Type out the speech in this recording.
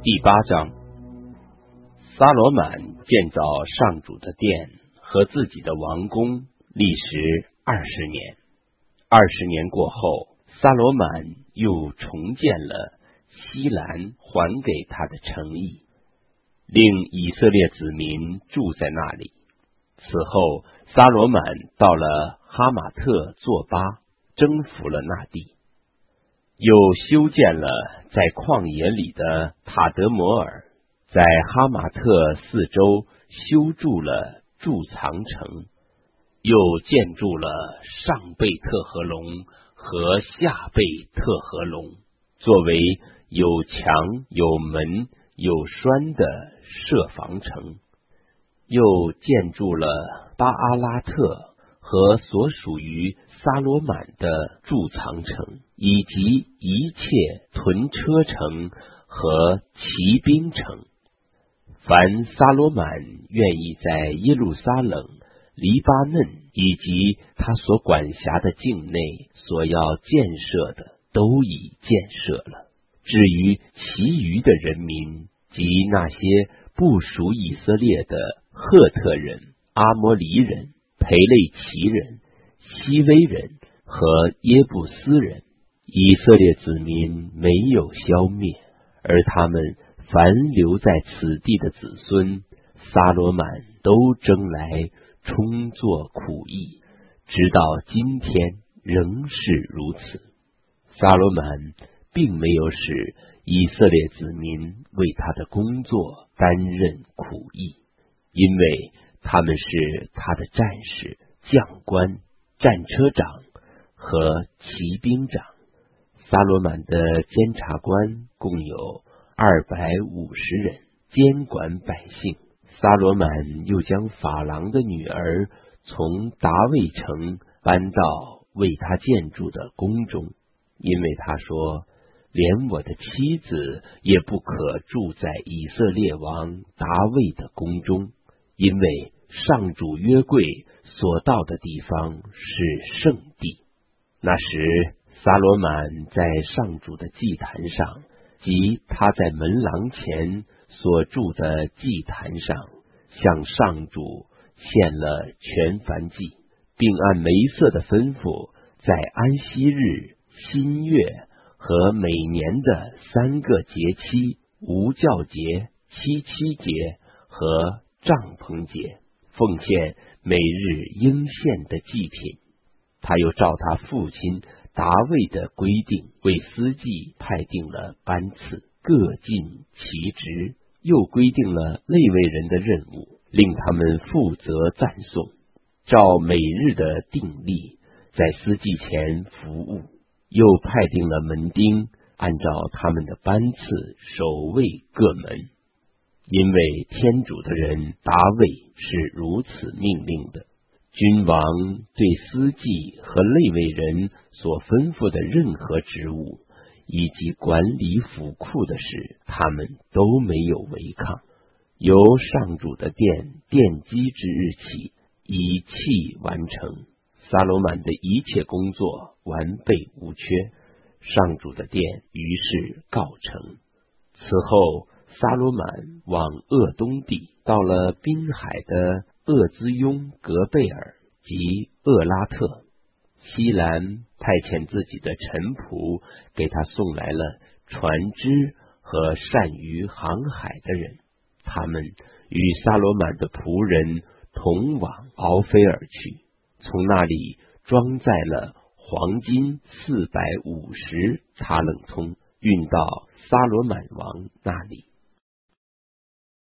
第8章，撒罗满建造上主的殿和自己的王宫，历时20年。20年过后，撒罗满又重建了西兰还给他的城邑，令以色列子民住在那里。此后，撒罗满到了哈马特作巴，征服了那地，又修建了在旷野里的塔德摩尔，在哈马特四周修筑了贮藏城，又建筑了上贝特和龙和下贝特和龙，作为有墙有门有栓的设防城，又建筑了巴阿拉特和所属于撒罗满的贮藏城，以及一切屯车城和骑兵城。凡撒罗满愿意在耶路撒冷、黎巴嫩以及他所管辖的境内所要建设的，都已建设了。至于其余的人民及那些不属以色列的赫特人、阿摩黎人、培类奇人、西威人和耶布斯人，以色列子民没有消灭，而他们凡留在此地的子孙，撒罗满都征来充作苦役，直到今天仍是如此。撒罗满并没有使以色列子民为他的工作担任苦役，因为他们是他的战士、将官、战车长和骑兵长。撒罗满的监察官共有250人，监管百姓。撒罗满又将法郎的女儿从达卫城搬到为他建筑的宫中，因为他说，连我的妻子也不可住在以色列王达卫的宫中，因为上主约柜所到的地方是圣地。那时撒罗满在上主的祭坛上及他在门廊前所筑的祭坛上，向上主献了全燔祭，并按梅瑟的吩咐，在安息日、新月和每年的3个节期、无教节、七七节和帐篷节，奉献每日应献的祭品。他又照他父亲达卫的规定，为司祭派定了班次，各尽其职，又规定了利未人的任务，令他们负责赞颂，照每日的定例，在司祭前服务，又派定了门丁，按照他们的班次守卫各门。因为天主的人达卫是如此命令的，君王对司祭和利未人所吩咐的任何职务，以及管理府库的事，他们都没有违抗。由上主的殿奠基之日起，一气完成。撒罗满的一切工作完备无缺，上主的殿于是告成。此后，撒罗满往鄂东地，到了滨海的厄兹雍格贝尔及厄拉特。西兰派遣自己的臣仆给他送来了船只和善于航海的人，他们与撒罗满的仆人同往敖菲尔去，从那里装载了黄金450塔冷通，运到撒罗满王那里。